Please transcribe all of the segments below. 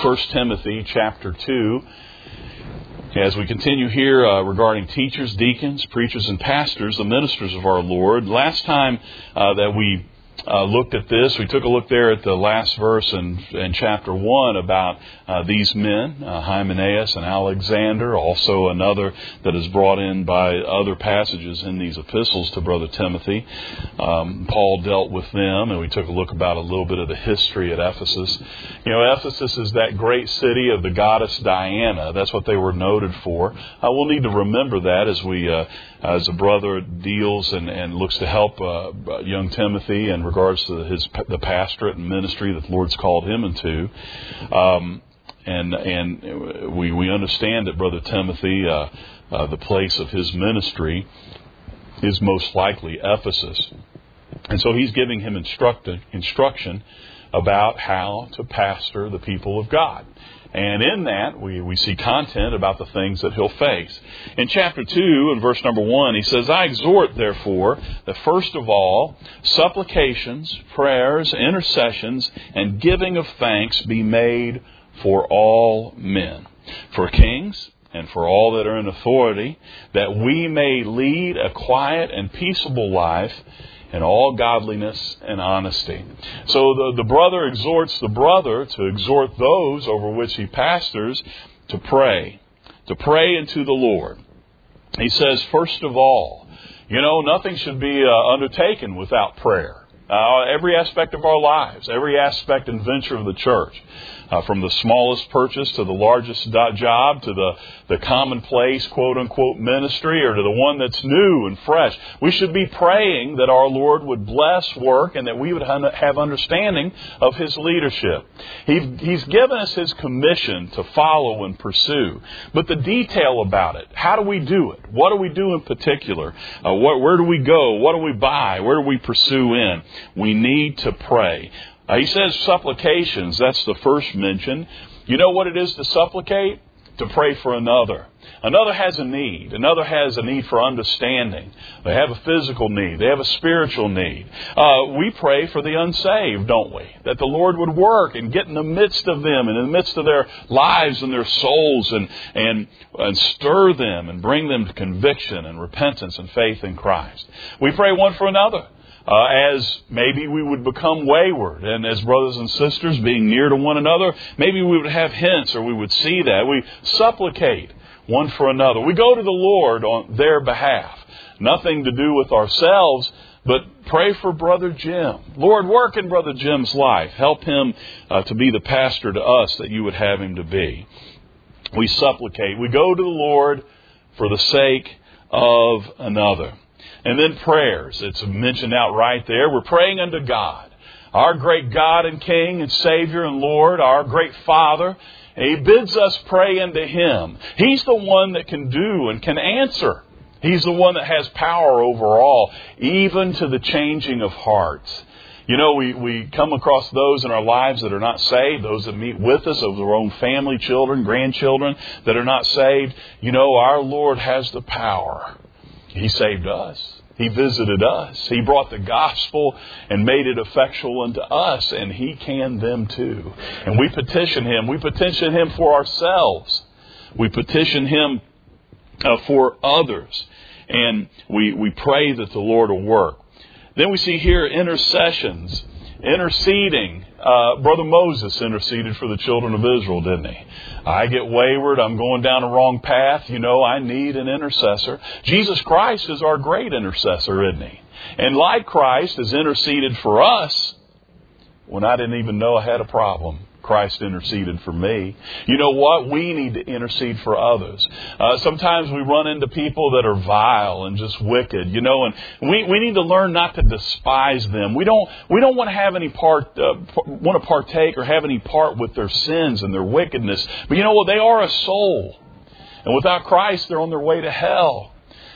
1 Timothy chapter 2. As we continue here regarding teachers, deacons, preachers, and pastors, the ministers of our Lord. Last time that we looked at this, we took a look there at the last verse in chapter 1 about these men, Hymenaeus and Alexander, also another that is brought in by other passages in these epistles to Brother Timothy. Paul dealt with them, and we took a look about a little bit of the history at Ephesus. You know, Ephesus is that great city of the goddess Diana. That's what they were noted for. We'll need to remember that as a brother deals and looks to help young Timothy in regards to the pastorate and ministry that the Lord's called him into. And we understand that Brother Timothy, the place of his ministry is most likely Ephesus. And so he's giving him instruction about how to pastor the people of God. And in that, we see content about the things that he'll face. In chapter 2, in verse number 1, he says, I exhort, therefore, that first of all, supplications, prayers, intercessions, and giving of thanks be made for all men, for kings, and for all that are in authority, that we may lead a quiet and peaceable life in all godliness and honesty. So the brother exhorts the brother to exhort those over which he pastors to pray unto the Lord. He says, first of all, nothing should be undertaken without prayer. Every aspect of our lives, every aspect and venture of the church, from the smallest purchase to the largest job, to the commonplace, quote-unquote, ministry, or to the one that's new and fresh. We should be praying that our Lord would bless work and that we would have understanding of His leadership. He's given us His commission to follow and pursue. But the detail about it, how do we do it? What do we do in particular? Where do we go? What do we buy? Where do we pursue in? We need to pray. He says supplications. That's the first mention. You know what it is to supplicate? To pray for another. Another has a need. Another has a need for understanding. They have a physical need. They have a spiritual need. We pray for the unsaved, don't we? That the Lord would work and get in the midst of them and in the midst of their lives and their souls and stir them and bring them to conviction and repentance and faith in Christ. We pray one for another. As maybe we would become wayward, and as brothers and sisters being near to one another, maybe we would have hints or we would see that. We supplicate one for another. We go to the Lord on their behalf. Nothing to do with ourselves, but pray for Brother Jim. Lord, work in Brother Jim's life. Help him to be the pastor to us that you would have him to be. We supplicate. We go to the Lord for the sake of another. And then prayers. It's mentioned out right there. We're praying unto God, our great God and King and Savior and Lord, our great Father. He bids us pray unto Him. He's the one that can do and can answer. He's the one that has power over all, even to the changing of hearts. We come across those in our lives that are not saved, those that meet with us, of their own family, children, grandchildren that are not saved. Our Lord has the power. He saved us. He visited us. He brought the gospel and made it effectual unto us, and He can them too. And we petition Him. We petition Him for ourselves. We petition Him for others. And we pray that the Lord will work. Then we see here intercessions, interceding. Brother Moses interceded for the children of Israel, didn't he? I get wayward. I'm going down the wrong path. I need an intercessor. Jesus Christ is our great intercessor, isn't He? And like Christ has interceded for us when I didn't even know I had a problem. Christ interceded for me. You know what? We need to intercede for others. Sometimes we run into people that are vile and just wicked, and we need to learn not to despise them. We don't want to have any want to partake or have any part with their sins and their wickedness. But you know what? They are a soul. And without Christ, they're on their way to hell.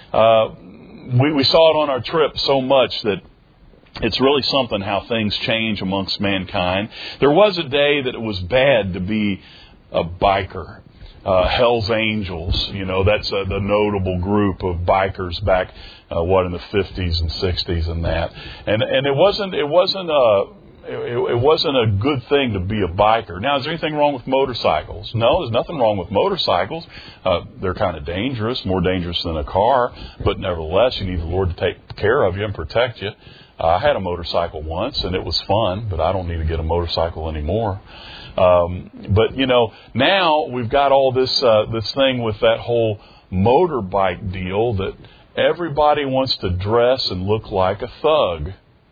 We saw it on our trip so much that it's really something how things change amongst mankind. There was a day that it was bad to be a biker. Hell's Angels, that's the notable group of bikers back, in the 50s and 60s and that. And it wasn't it wasn't a good thing to be a biker. Now, is there anything wrong with motorcycles? No, there's nothing wrong with motorcycles. They're kind of dangerous, more dangerous than a car. But nevertheless, you need the Lord to take care of you and protect you. I had a motorcycle once, and it was fun, but I don't need to get a motorcycle anymore. But, now we've got all this thing with that whole motorbike deal that everybody wants to dress and look like a thug.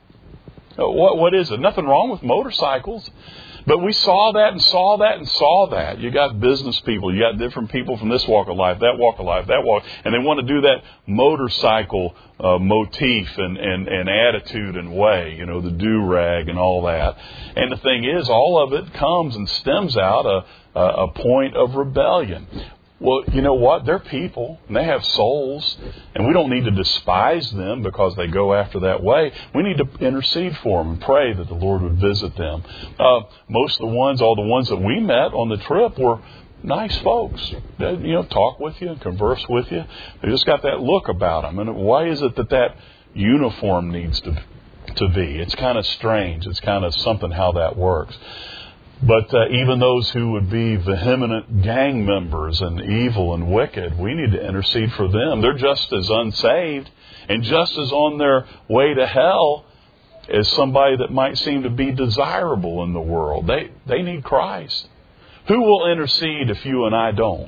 What is it? Nothing wrong with motorcycles. But we saw that and saw that and saw that. You got business people. You got different people from this walk of life, that walk of life, that walk. And they want to do that motorcycle motif and attitude and way, the do-rag and all that. And the thing is, all of it comes and stems out a point of rebellion. Well, you know what? They're people, and they have souls, and we don't need to despise them because they go after that way. We need to intercede for them and pray that the Lord would visit them. All the ones that we met on the trip were nice folks. They, talk with you and converse with you. They just got that look about them. And why is it that uniform needs to be? It's kind of strange. It's kind of something how that works. But even those who would be vehement gang members and evil and wicked, we need to intercede for them. They're just as unsaved and just as on their way to hell as somebody that might seem to be desirable in the world. They need Christ. Who will intercede if you and I don't?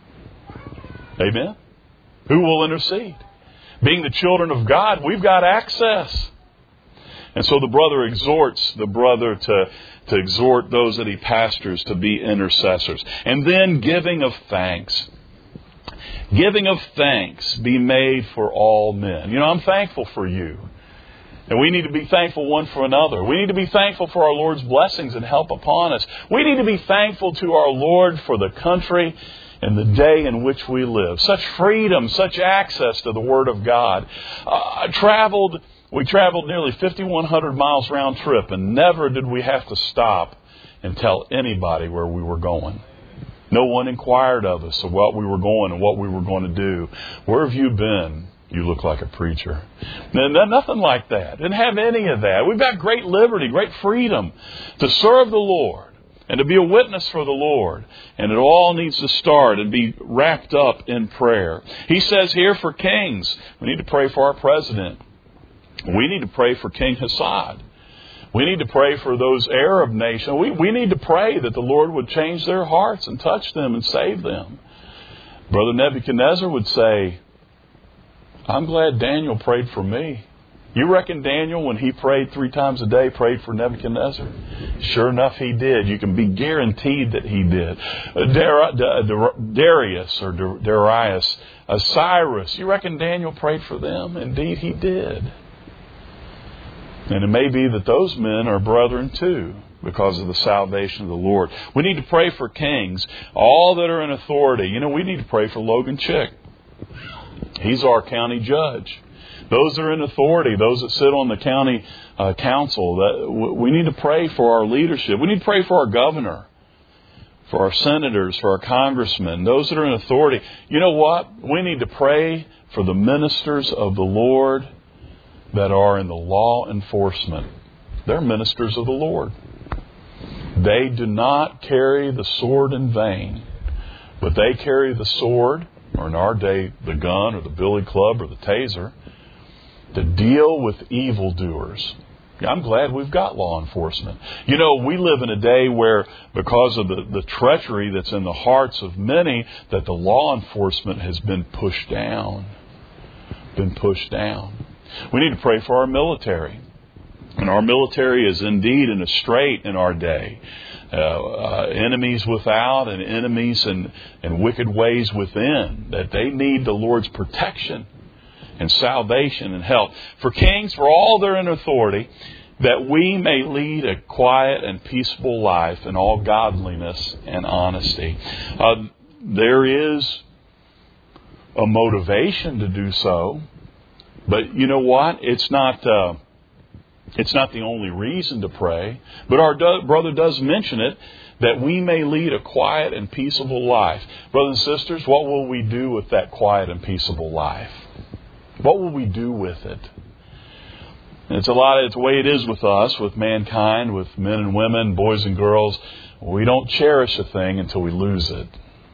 Amen? Who will intercede? Being the children of God, we've got access. And so the brother exhorts to exhort those that he pastors to be intercessors. And then giving of thanks. Giving of thanks be made for all men. I'm thankful for you. And we need to be thankful one for another. We need to be thankful for our Lord's blessings and help upon us. We need to be thankful to our Lord for the country and the day in which we live. Such freedom, such access to the Word of God. We traveled nearly 5,100 miles round trip, and never did we have to stop and tell anybody where we were going. No one inquired of us of what we were going and what we were going to do. Where have you been? You look like a preacher. Nothing like that. Didn't have any of that. We've got great liberty, great freedom to serve the Lord and to be a witness for the Lord. And it all needs to start and be wrapped up in prayer. He says here for kings, we need to pray for our president. We need to pray for King Assad. We need to pray for those Arab nations. We need to pray that the Lord would change their hearts and touch them and save them. Brother Nebuchadnezzar would say, I'm glad Daniel prayed for me. You reckon Daniel, when he prayed 3 times a day, prayed for Nebuchadnezzar? Sure enough, he did. You can be guaranteed that he did. Darius, Cyrus, you reckon Daniel prayed for them? Indeed, he did. And it may be that those men are brethren too, because of the salvation of the Lord. We need to pray for kings, all that are in authority. We need to pray for Logan Chick. He's our county judge. Those that are in authority, those that sit on the county council, we need to pray for our leadership. We need to pray for our governor, for our senators, for our congressmen, those that are in authority. You know what? We need to pray for the ministers of the Lord that are in the law enforcement. They're ministers of the Lord. They do not carry the sword in vain, but they carry the sword, or in our day, the gun or the billy club or the taser, to deal with evildoers. I'm glad we've got law enforcement. We live in a day where, because of the treachery that's in the hearts of many, that the law enforcement has been pushed down. We need to pray for our military. And our military is indeed in a strait in our day. Enemies without and enemies and wicked ways within. That they need the Lord's protection and salvation and help. For kings, for all that are in authority, that we may lead a quiet and peaceable life in all godliness and honesty. There is a motivation to do so. But you know what? It's not the only reason to pray. But our brother does mention it, that we may lead a quiet and peaceable life. Brothers and sisters, what will we do with that quiet and peaceable life? What will we do with it? It's the way it is with us, with mankind, with men and women, boys and girls. We don't cherish a thing until we lose it.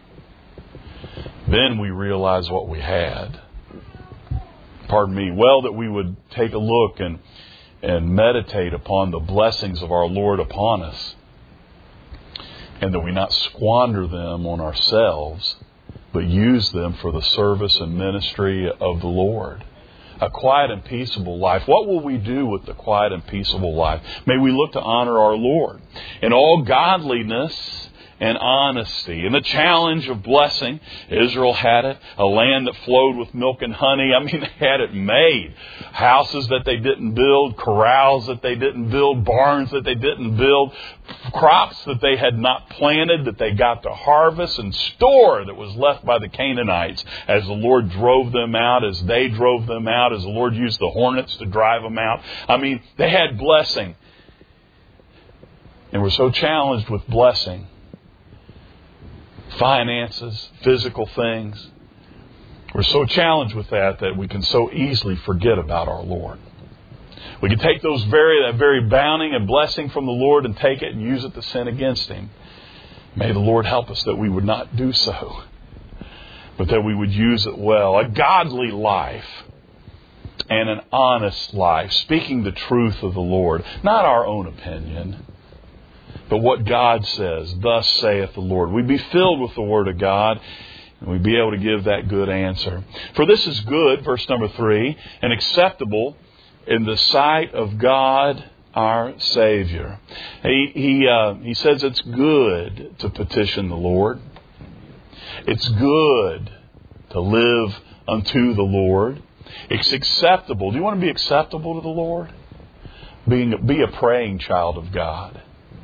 Then we realize what we had. Pardon me. Well, that we would take a look and meditate upon the blessings of our Lord upon us, and that we not squander them on ourselves, but use them for the service and ministry of the Lord. A quiet and peaceable life. What will we do with the quiet and peaceable life? May we look to honor our Lord in all godliness and honesty. And the challenge of blessing, Israel had it. A land that flowed with milk and honey. I mean, they had it made. Houses that they didn't build, corrals that they didn't build, barns that they didn't build, crops that they had not planted that they got to harvest, and store that was left by the Canaanites as the Lord drove them out, as they drove them out, as the Lord used the hornets to drive them out. I mean, they had blessing. And we're so challenged with blessing. Finances, physical things. We're so challenged with that we can so easily forget about our Lord. We can take that very bounty and blessing from the Lord and take it and use it to sin against Him. May the Lord help us that we would not do so, but that we would use it well. A godly life and an honest life, speaking the truth of the Lord, not our own opinion, but what God says, thus saith the Lord. We'd be filled with the Word of God, and we'd be able to give that good answer. For this is good, verse number 3, and acceptable in the sight of God our Savior. He says it's good to petition the Lord. It's good to live unto the Lord. It's acceptable. Do you want to be acceptable to the Lord? Be a praying child of God.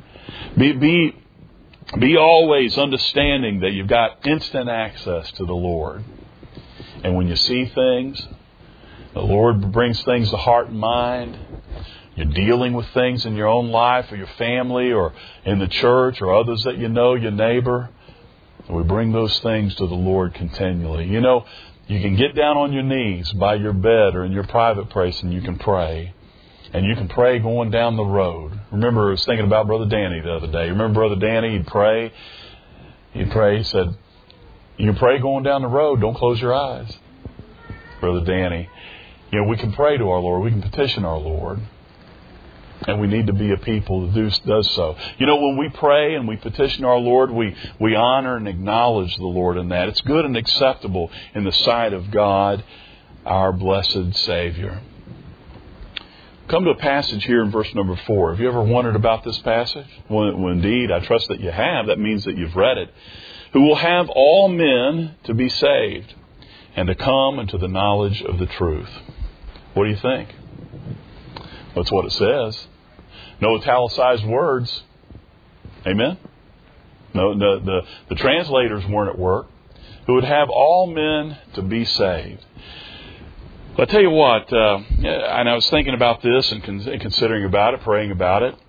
Be always understanding that you've got instant access to the Lord. And when you see things, the Lord brings things to heart and mind. You're dealing with things in your own life or your family or in the church or others that you know, your neighbor. And we bring those things to the Lord continually. You know, you can get down on your knees by your bed or in your private place and you can pray. And you can pray going down the road. Remember, I was thinking about Brother Danny the other day. Remember Brother Danny? He'd pray. He said, you can pray going down the road. Don't close your eyes. Brother Danny. You know, we can pray to our Lord. We can petition our Lord. And we need to be a people that does so. You know, when we pray and we petition our Lord, we honor and acknowledge the Lord in that. It's good and acceptable in the sight of God, our blessed Savior. Come to a passage here in verse number 4. Have you ever wondered about this passage? Well, indeed, I trust that you have. That means that you've read it. Who will have all men to be saved and to come into the knowledge of the truth. What do you think? That's what it says. No italicized words. Amen? No, the translators weren't at work. Who would have all men to be saved. But I tell you what, and I was thinking about this and considering about it, praying about it.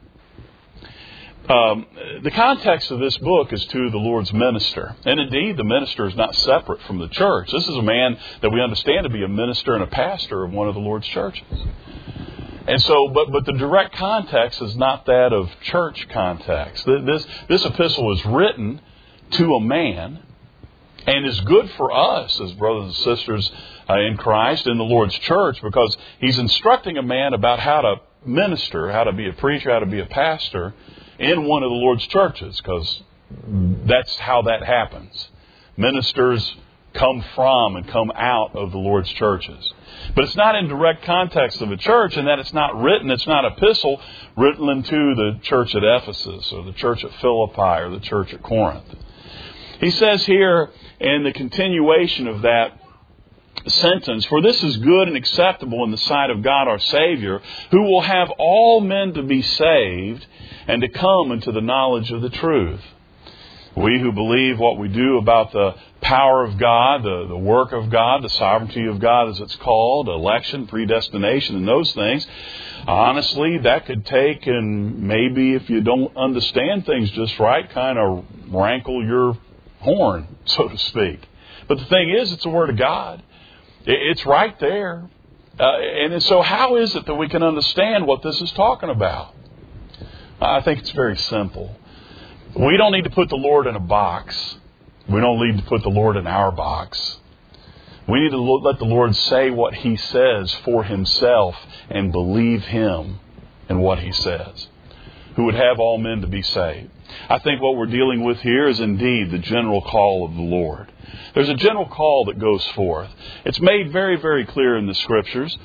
The context of this book is to the Lord's minister. And indeed, the minister is not separate from the church. This is a man that we understand to be a minister and a pastor of one of the Lord's churches. And so, but the direct context is not that of church context. This epistle is written to a man and is good for us as brothers and sisters in Christ, in the Lord's church, because he's instructing a man about how to minister, how to be a preacher, how to be a pastor in one of the Lord's churches, because that's how that happens. Ministers come from and come out of the Lord's churches. But it's not in direct context of a church, in that it's not epistle written to the church at Ephesus or the church at Philippi or the church at Corinth. He says here in the continuation of that sentence, for this is good and acceptable in the sight of God our Savior, who will have all men to be saved and to come into the knowledge of the truth. We who believe what we do about the power of God, the work of God, the sovereignty of God as it's called, election, predestination, and those things, honestly, that could take, and maybe if you don't understand things just right, kind of rankle your horn, so to speak. But the thing is, it's the Word of God. It's right there. And so how is it that we can understand what this is talking about? I think it's very simple. We don't need to put the Lord in a box. We don't need to put the Lord in our box. We need to let the Lord say what He says for Himself and believe Him in what He says, who would have all men to be saved. I think what we're dealing with here is indeed the general call of the Lord. There's a general call that goes forth. It's made very, very clear in the Scriptures.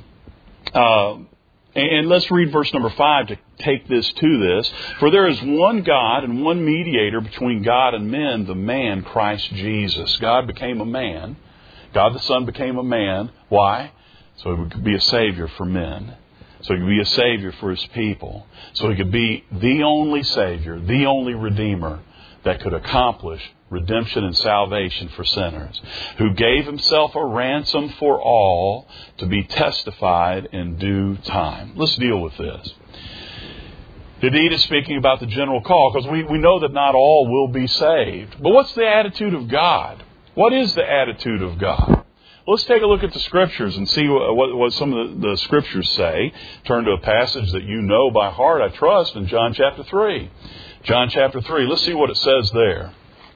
And let's read verse number 5 to take this to this. For there is one God and one mediator between God and men, the man Christ Jesus. God became a man. God the Son became a man. Why? So He could be a Savior for men. So He could be a Savior for His people. So He could be the only Savior, the only Redeemer that could accomplish redemption and salvation for sinners, who gave Himself a ransom for all to be testified in due time. Let's deal with this. Indeed, it's speaking about the general call, because we know that not all will be saved. But what's the attitude of God? What is the attitude of God? Let's take a look at the Scriptures and see what some of the Scriptures say. Turn to a passage that you know by heart, I trust, in John chapter 3. John chapter 3. Let's see what it says there.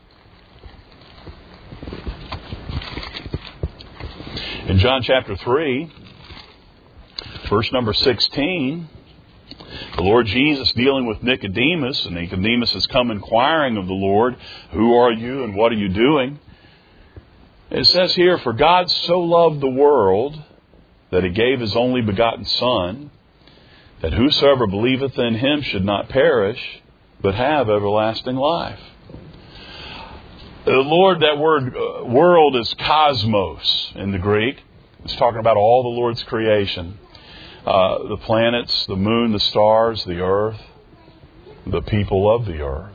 In John chapter 3, verse number 16, the Lord Jesus dealing with Nicodemus, and Nicodemus has come inquiring of the Lord, who are you and what are you doing? It says here, for God so loved the world that He gave His only begotten Son, that whosoever believeth in Him should not perish, but have everlasting life. The Lord, that word world is cosmos in the Greek. It's talking about all the Lord's creation. The planets, the moon, the stars, the earth, the people of the earth.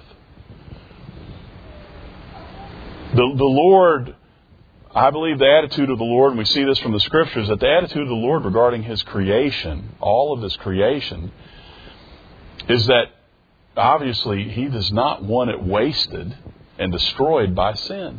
The Lord, I believe the attitude of the Lord, and we see this from the Scriptures, that the attitude of the Lord regarding His creation, all of His creation, is that obviously He does not want it wasted and destroyed by sin.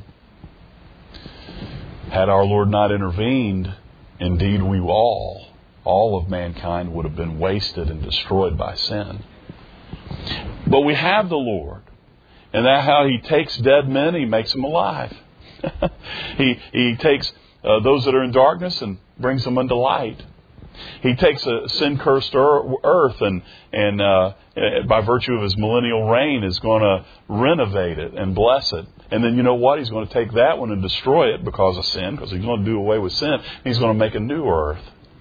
Had our Lord not intervened, indeed we all of mankind would have been wasted and destroyed by sin. But we have the Lord, and that's how He takes dead men, He makes them alive. He takes those that are in darkness and brings them unto light. He takes a sin-cursed earth and by virtue of His millennial reign is going to renovate it and bless it. And then you know what? He's going to take that one and destroy it because of sin, because He's going to do away with sin. He's going to make a new earth.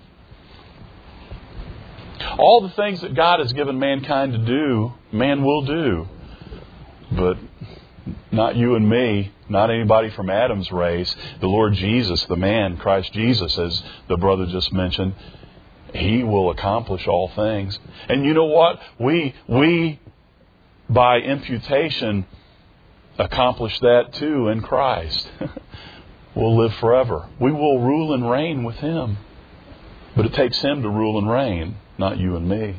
All the things that God has given mankind to do, man will do. But not you and me, not anybody from Adam's race. The Lord Jesus, the man, Christ Jesus, as the brother just mentioned, He will accomplish all things. And you know what? We by imputation, accomplish that too in Christ. We'll live forever. We will rule and reign with Him. But it takes Him to rule and reign, not you and me.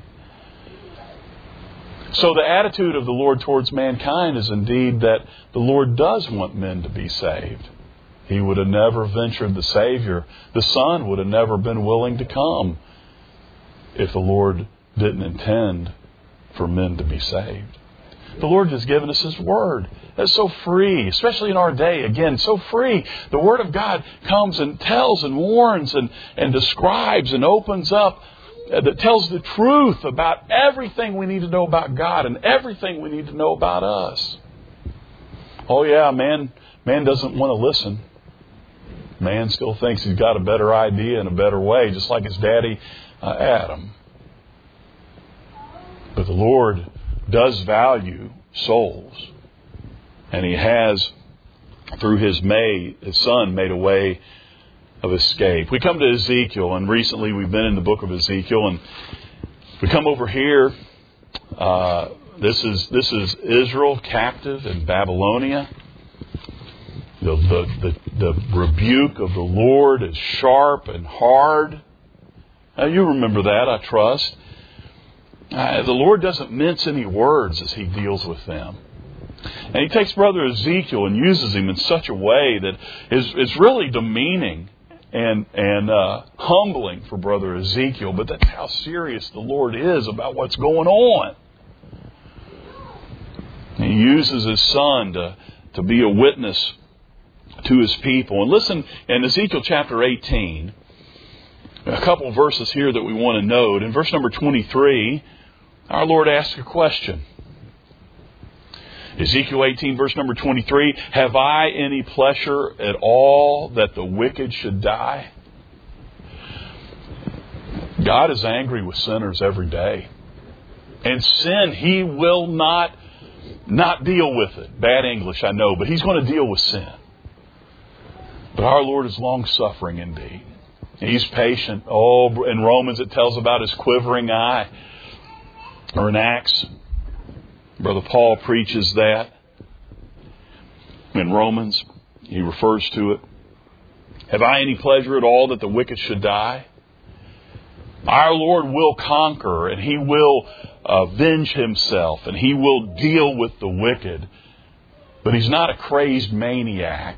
So the attitude of the Lord towards mankind is indeed that the Lord does want men to be saved. He would have never ventured the Savior. The Son would have never been willing to come if the Lord didn't intend for men to be saved. The Lord has given us His Word. That's so free, especially in our day. Again, so free. The Word of God comes and tells and warns and describes and opens up, that tells the truth about everything we need to know about God and everything we need to know about us. Oh yeah, man doesn't want to listen. Man still thinks he's got a better idea and a better way, just like his daddy Adam. But the Lord does value souls. And He has, through His Son, made a way of escape. We come to Ezekiel, and recently we've been in the book of Ezekiel, and we come over here. This is Israel captive in Babylonia. The rebuke of the Lord is sharp and hard. Now you remember that, I trust. The Lord doesn't mince any words as He deals with them. And He takes Brother Ezekiel and uses him in such a way that is really demeaning and humbling for Brother Ezekiel, but that's how serious the Lord is about what's going on. He uses His Son to be a witness to His people. And listen, in Ezekiel chapter 18, a couple of verses here that we want to note. In verse number 23, our Lord asks a question. Ezekiel 18, verse number 23, have I any pleasure at all that the wicked should die? God is angry with sinners every day. And sin, He will not deal with it. Bad English, I know, but He's going to deal with sin. But our Lord is long-suffering indeed. He's patient. Oh, in Romans it tells about His quivering eye, or an axe. Brother Paul preaches that. In Romans, he refers to it. Have I any pleasure at all that the wicked should die? Our Lord will conquer, and He will avenge Himself, and He will deal with the wicked. But He's not a crazed maniac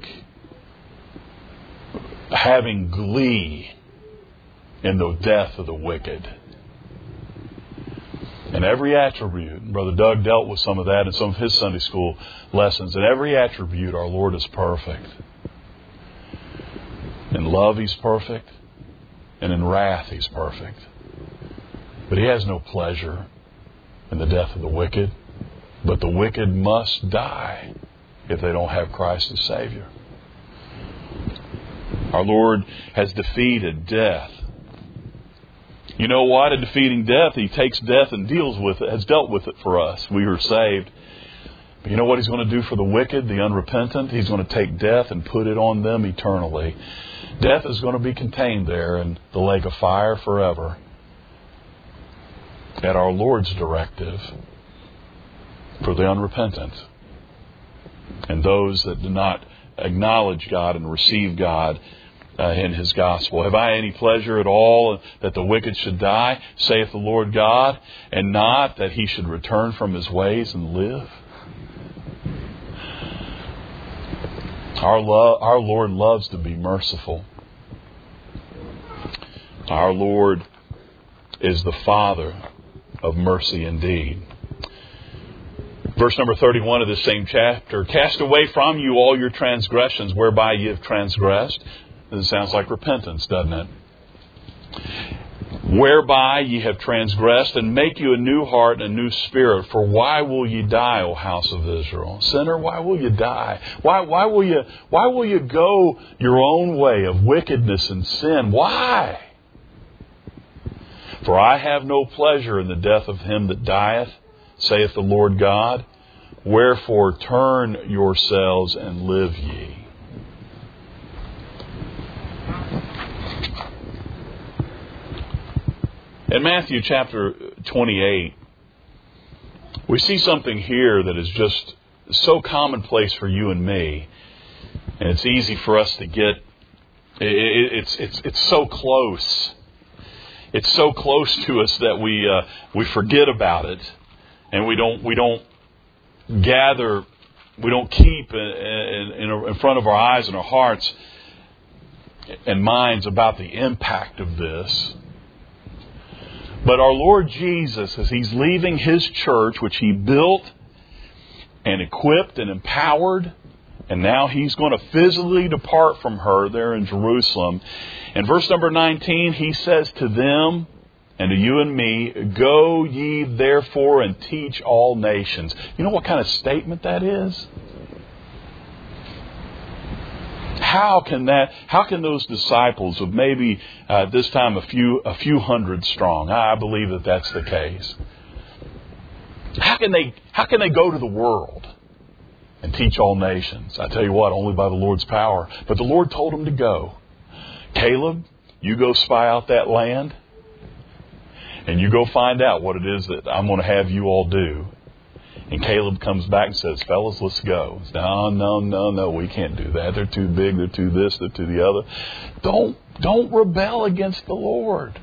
having glee in the death of the wicked. And every attribute, Brother Doug dealt with some of that in some of his Sunday school lessons. In every attribute, our Lord is perfect. In love, He's perfect. And in wrath, He's perfect. But He has no pleasure in the death of the wicked. But the wicked must die if they don't have Christ as Savior. Our Lord has defeated death. You know what? In defeating death, He takes death and deals with it, has dealt with it for us. We are saved. But you know what He's going to do for the wicked, the unrepentant? He's going to take death and put it on them eternally. Death is going to be contained there in the lake of fire forever. At our Lord's directive for the unrepentant and those that do not acknowledge God and receive God in His gospel. Have I any pleasure at all that the wicked should die, saith the Lord God, and not that he should return from his ways and live? Our Lord loves to be merciful. Our Lord is the Father of mercy indeed. Verse number 31 of this same chapter, cast away from you all your transgressions whereby ye have transgressed. This sounds like repentance, doesn't it? Whereby ye have transgressed, and make you a new heart and a new spirit. For why will ye die, O house of Israel? Sinner, why will you die? Why will you go your own way of wickedness and sin? Why? For I have no pleasure in the death of him that dieth, saith the Lord God. Wherefore turn yourselves and live ye. In Matthew chapter 28, we see something here that is just so commonplace for you and me, and it's easy for us to get. It's so close. It's so close to us that we forget about it, and we don't gather, we don't keep in front of our eyes and our hearts and minds about the impact of this. But our Lord Jesus, as He's leaving His church, which He built and equipped and empowered, and now He's going to physically depart from her there in Jerusalem. In verse number 19, He says to them and to you and me, go ye therefore and teach all nations. You know what kind of statement that is? How can those disciples of maybe this time a few hundred strong, I believe that that's the case. How can they go to the world and teach all nations? I tell you what, only by the Lord's power. But the Lord told them to go. Caleb, you go spy out that land, and you go find out what it is that I'm going to have you all do. And Caleb comes back and says, fellas, let's go. No, we can't do that. They're too big, they're too this, they're too the other. Don't rebel against the Lord.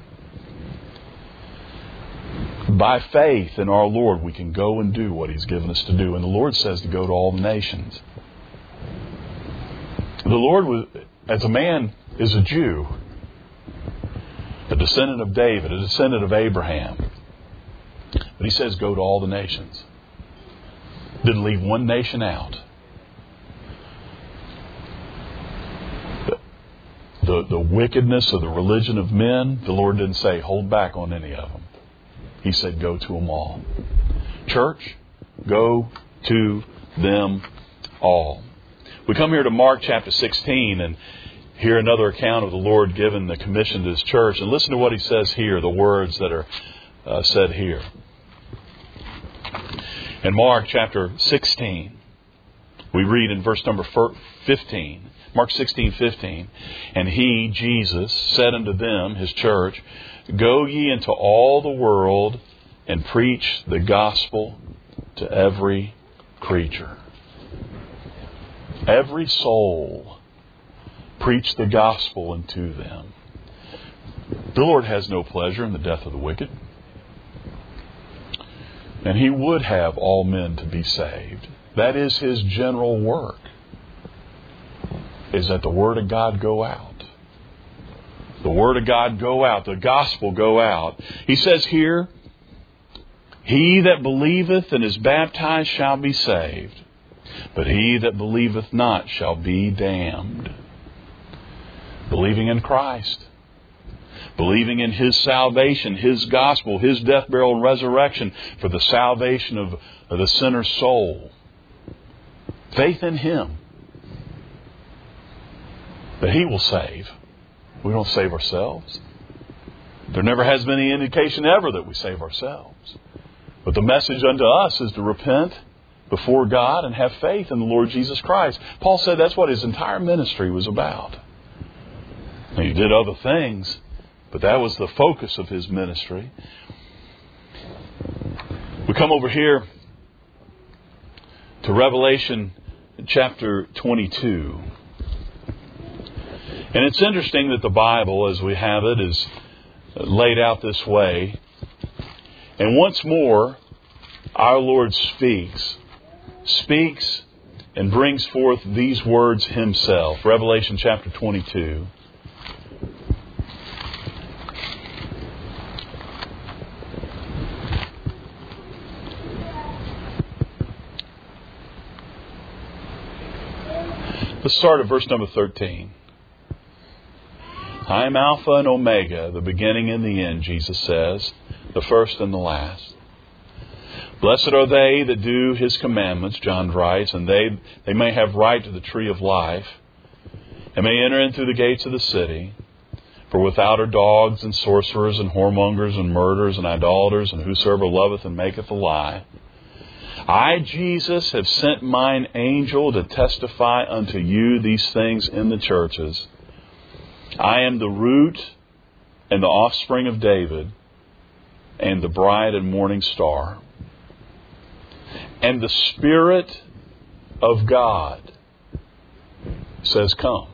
By faith in our Lord, we can go and do what He's given us to do. And the Lord says to go to all the nations. The Lord was, as a man is a Jew, a descendant of David, a descendant of Abraham. But he says, go to all the nations. Didn't leave one nation out. The wickedness of the religion of men, the Lord didn't say, hold back on any of them. He said, go to them all. Church, go to them all. We come here to Mark chapter 16 and hear another account of the Lord giving the commission to His church. And listen to what He says here, the words that are said here. In Mark chapter 16, we read in verse number 15, Mark 16:15, and He, Jesus, said unto them, His church, go ye into all the world and preach the gospel to every creature. Every soul, preach the gospel unto them. The Lord has no pleasure in the death of the wicked. And He would have all men to be saved. That is His general work, is that the Word of God go out. The Word of God go out. The gospel go out. He says here, he that believeth and is baptized shall be saved, but he that believeth not shall be damned. Believing in Christ, believing in His salvation, His gospel, His death, burial, and resurrection for the salvation of the sinner's soul. Faith in Him, that He will save. We don't save ourselves. There never has been any indication ever that we save ourselves. But the message unto us is to repent before God and have faith in the Lord Jesus Christ. Paul said that's what his entire ministry was about. Now, he did other things, but that was the focus of his ministry. We come over here to Revelation chapter 22. And it's interesting that the Bible, as we have it, is laid out this way. And once more, our Lord speaks and brings forth these words Himself. Revelation chapter 22. Let's start at verse number 13. I am Alpha and Omega, the beginning and the end, Jesus says, the first and the last. Blessed are they that do His commandments, John writes, and they may have right to the tree of life, and may enter in through the gates of the city. For without are dogs and sorcerers and whoremongers and murderers and idolaters and whosoever loveth and maketh a lie. I, Jesus, have sent mine angel to testify unto you these things in the churches. I am the root and the offspring of David, and the bride and morning star. And the Spirit of God says, come.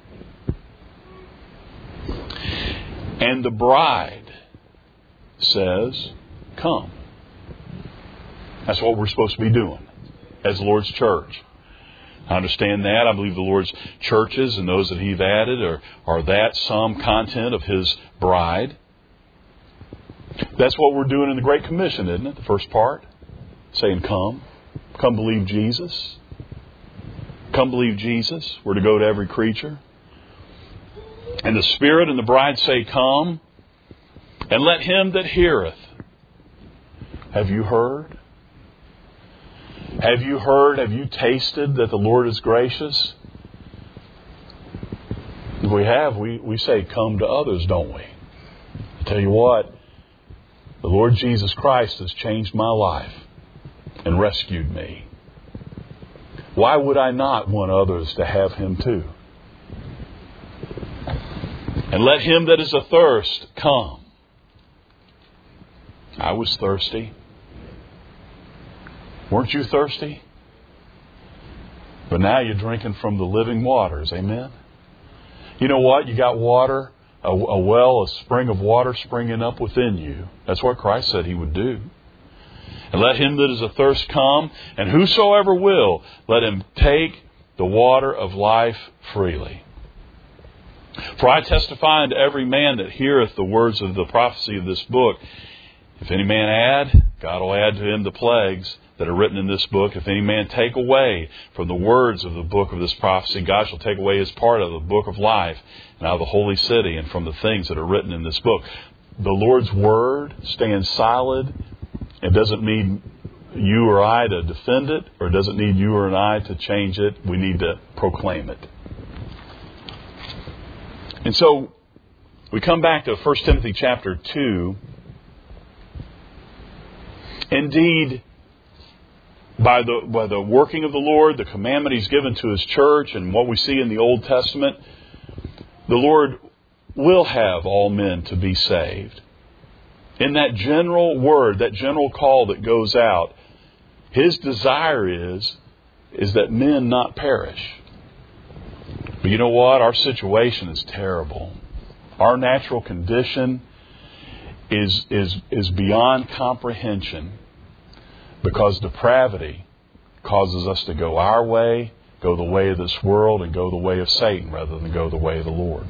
And the bride says, come. That's what we're supposed to be doing as the Lord's church. I understand that. I believe the Lord's churches and those that He's added are that some content of His bride. That's what we're doing in the Great Commission, isn't it? The first part. Saying, come. Come believe Jesus. Come believe Jesus. We're to go to every creature. And the Spirit and the bride say, come. And let him that heareth. Have you heard? Have you heard? Have you tasted that the Lord is gracious? If we have, we say, come to others, don't we? I tell you what, the Lord Jesus Christ has changed my life and rescued me. Why would I not want others to have Him too? And let him that is athirst come. I was thirsty. Weren't you thirsty? But now you're drinking from the living waters. Amen? You know what? You got water, a well, a spring of water springing up within you. That's what Christ said He would do. And let him that is athirst come, and whosoever will, let him take the water of life freely. For I testify unto every man that heareth the words of the prophecy of this book. If any man add, God will add to him the plagues that are written in this book. If any man take away from the words of the book of this prophecy, God shall take away his part of the book of life, and out of the holy city, and from the things that are written in this book. The Lord's word stands solid. It doesn't need you or I to defend it, or it doesn't need you or I to change it. We need to proclaim it. And so we come back to 1 Timothy chapter 2. Indeed, by the working of the Lord, the commandment He's given to His church, and what we see in the Old Testament, the Lord will have all men to be saved. In that general word, that general call that goes out, His desire is that men not perish. But you know what? Our situation is terrible. Our natural condition is beyond comprehension, because depravity causes us to go our way, go the way of this world, and go the way of Satan rather than go the way of the Lord.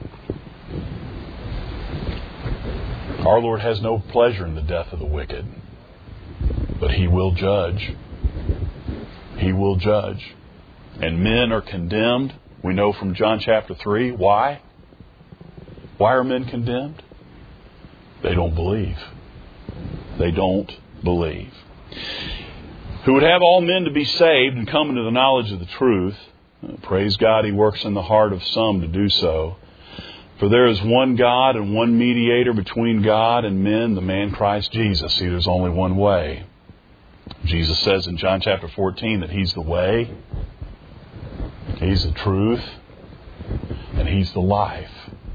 Our Lord has no pleasure in the death of the wicked, but He will judge. He will judge. And men are condemned. We know from John chapter 3. Why? Why are men condemned? They don't believe. They don't believe. Who would have all men to be saved and come into the knowledge of the truth. Praise God, He works in the heart of some to do so. For there is one God and one mediator between God and men, the man Christ Jesus. See, there's only one way. Jesus says in John chapter 14 that He's the way, He's the truth, and He's the life.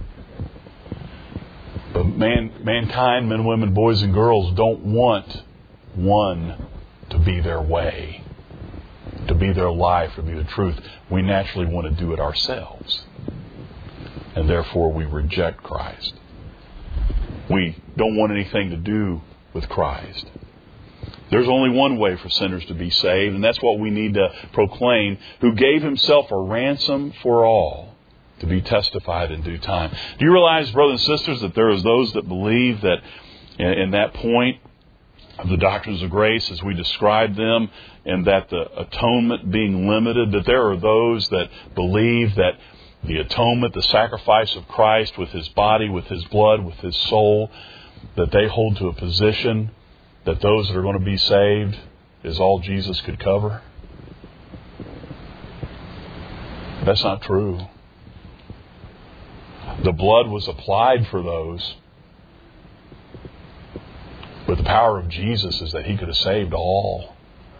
But mankind, men, women, boys, and girls don't want one to be their way, to be their life, to be the truth. We naturally want to do it ourselves. And therefore we reject Christ. We don't want anything to do with Christ. There's only one way for sinners to be saved, and that's what we need to proclaim, who gave Himself a ransom for all, to be testified in due time. Do you realize, brothers and sisters, that there is those that believe that in that point of the doctrines of grace as we describe them, and that the atonement being limited, that there are those that believe that the atonement, the sacrifice of Christ with His body, with His blood, with His soul, that they hold to a position that those that are going to be saved is all Jesus could cover? That's not true. The blood was applied for those, but the power of Jesus is that He could have saved all.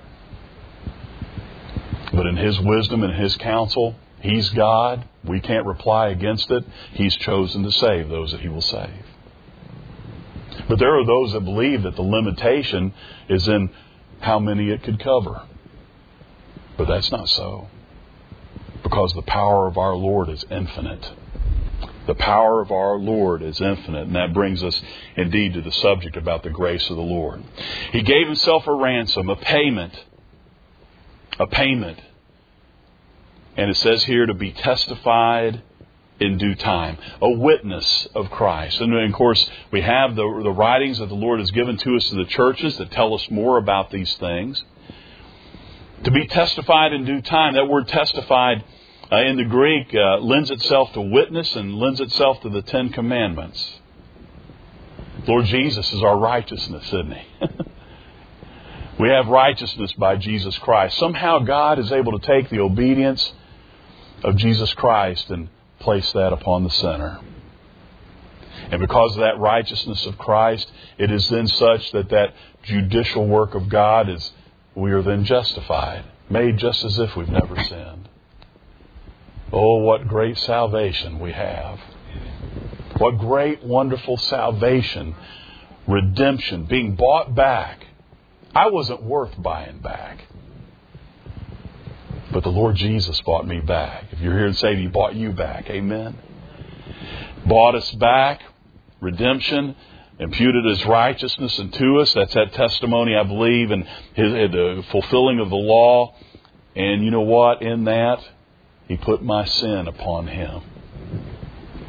But in His wisdom and His counsel, He's God. We can't reply against it. He's chosen to save those that He will save. But there are those that believe that the limitation is in how many it could cover. But that's not so. Because the power of our Lord is infinite. The power of our Lord is infinite. And that brings us indeed to the subject about the grace of the Lord. He gave Himself a ransom, a payment. A payment. And it says here to be testified in due time. A witness of Christ. And of course, we have the writings that the Lord has given to us to the churches that tell us more about these things. To be testified in due time. That word testified in the Greek lends itself to witness and lends itself to the Ten Commandments. Lord Jesus is our righteousness, isn't He? We have righteousness by Jesus Christ. Somehow God is able to take the obedience of Jesus Christ and place that upon the sinner. And because of that righteousness of Christ, it is then such that judicial work of God is, we are then justified, made just as if we've never sinned. Oh, what great salvation we have. What great, wonderful salvation, redemption, being bought back. I wasn't worth buying back. But the Lord Jesus bought me back. If you're here and say He bought you back, amen. Bought us back, redemption, imputed His righteousness unto us. That's that testimony, I believe, and the fulfilling of the law. And you know what? In that, He put my sin upon Him.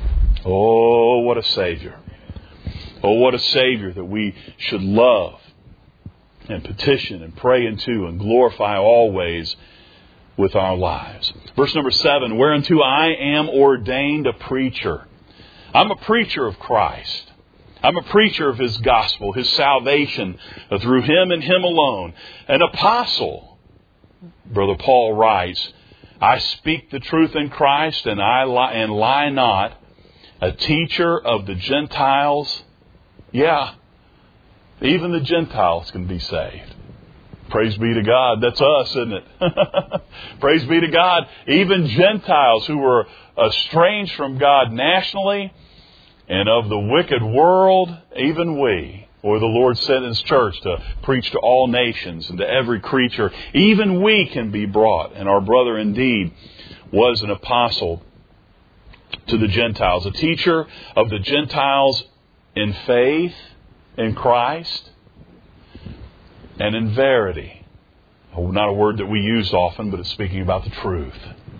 Oh, what a Savior. Oh, what a Savior that we should love and petition and pray into and glorify always with our lives. Verse number 7, whereunto I am ordained a preacher. I'm a preacher of Christ. I'm a preacher of His gospel, His salvation through Him and Him alone. An apostle, Brother Paul writes, I speak the truth in Christ and lie not, a teacher of the Gentiles. Yeah, even the Gentiles can be saved. Praise be to God. That's us, isn't it? Praise be to God. Even Gentiles who were estranged from God nationally and of the wicked world, even we, or the Lord sent His church to preach to all nations and to every creature, even we can be brought. And our brother indeed was an apostle to the Gentiles, a teacher of the Gentiles in faith in Christ and in verity. Not a word that we use often, but it's speaking about the truth.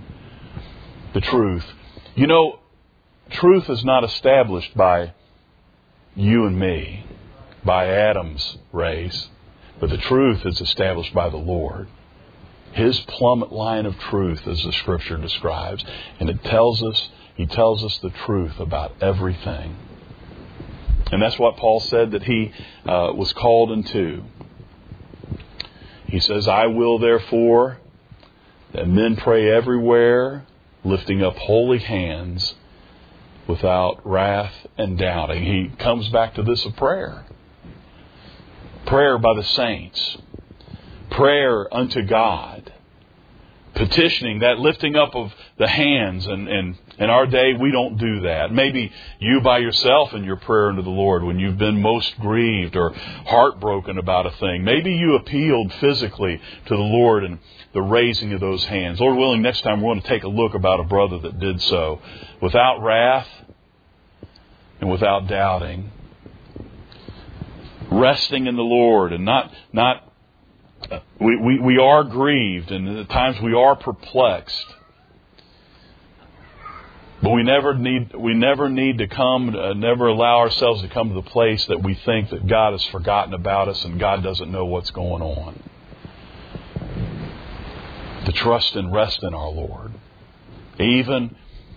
The truth. You know, truth is not established by you and me, by Adam's race, but the truth is established by the Lord. His plummet line of truth, as the Scripture describes, and He tells us the truth about everything. And that's what Paul said that he was called into. He says, I will therefore that men pray everywhere, lifting up holy hands without wrath and doubting. He comes back to this of prayer. Prayer by the saints. Prayer unto God. Petitioning, that lifting up of the hands. And in our day, we don't do that. Maybe you by yourself in your prayer unto the Lord when you've been most grieved or heartbroken about a thing. Maybe you appealed physically to the Lord in the raising of those hands. Lord willing, next time we're going to take a look about a brother that did so. Without wrath and without doubting. Resting in the Lord and not we are grieved and at times we are perplexed. But we never need to never allow ourselves to come to the place that we think that God has forgotten about us and God doesn't know what's going on. To trust and rest in our Lord. Even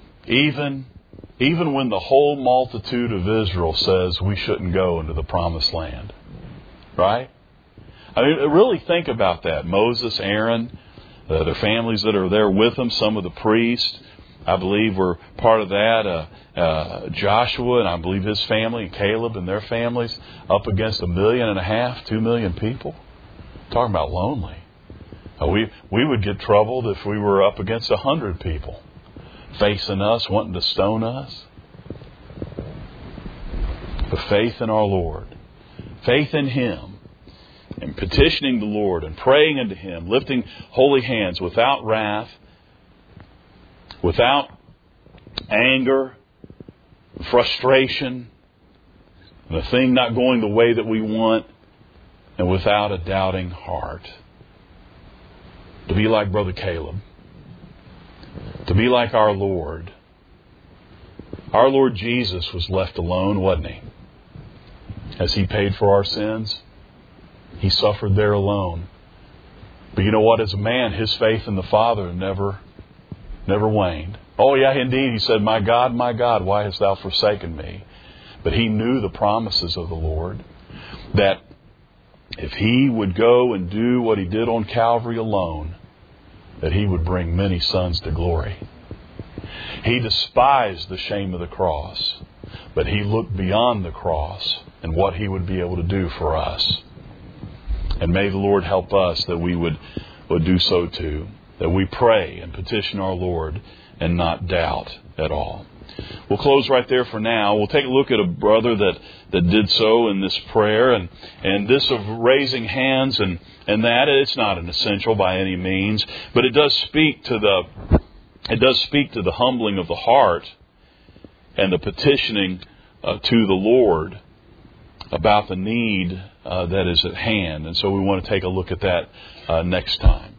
when the whole multitude of Israel says we shouldn't go into the promised land. Right? I mean, really think about that. Moses, Aaron, the families that are there with them, some of the priests, I believe were part of that. Joshua and I believe his family, and Caleb and their families, up against 1.5 million, 2 million people. Talking about lonely. We would get troubled if we were up against 100 people facing us, wanting to stone us. But faith in our Lord, faith in Him, and petitioning the Lord and praying unto Him, lifting holy hands without wrath, without anger, frustration, the thing not going the way that we want, and without a doubting heart. To be like Brother Caleb. To be like our Lord. Our Lord Jesus was left alone, wasn't He? As He paid for our sins. He suffered there alone. But you know what? As a man, His faith in the Father never waned. Oh yeah, indeed, He said, my God, why hast Thou forsaken me? But He knew the promises of the Lord. That if He would go and do what He did on Calvary alone, that He would bring many sons to glory. He despised the shame of the cross, but He looked beyond the cross and what He would be able to do for us. And may the Lord help us that we would do so too. That we pray and petition our Lord and not doubt at all. We'll close right there for now. We'll take a look at a brother that did so in this prayer. And this of raising hands and that, it's not an essential by any means. But it does speak to the humbling of the heart and the petitioning to the Lord about the need that is at hand. And so we want to take a look at that next time.